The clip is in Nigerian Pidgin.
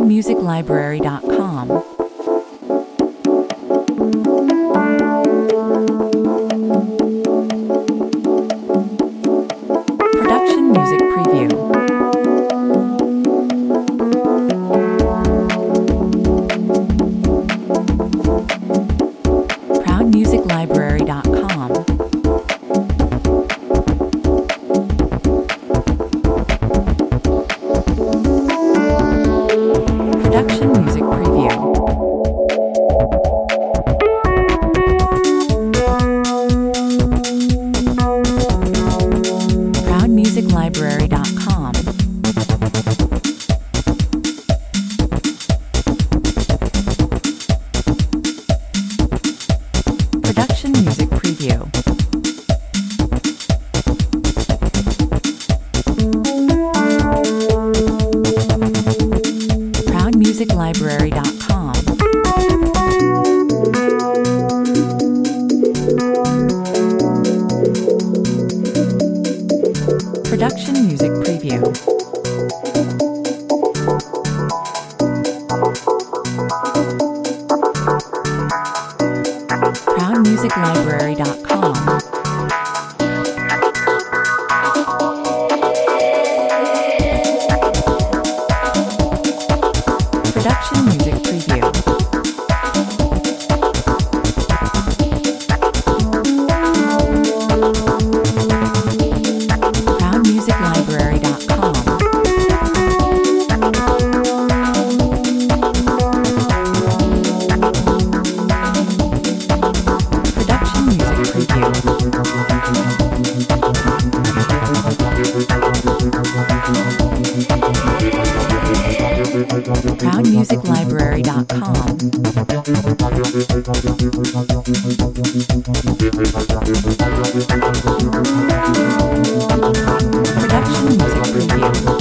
ProudMusicLibrary.com. Production Music Preview. ProudMusicLibrary.com. Production Music Preview. ProudMusicLibrary.com. Production Music Preview. ProudMusicLibrary.com. Production Music Preview. ProudMusicLibrary.com. Production Music Preview. ProudMusicLibrary.com. Production Music Preview. ProudMusicLibrary.com. Production Music Preview.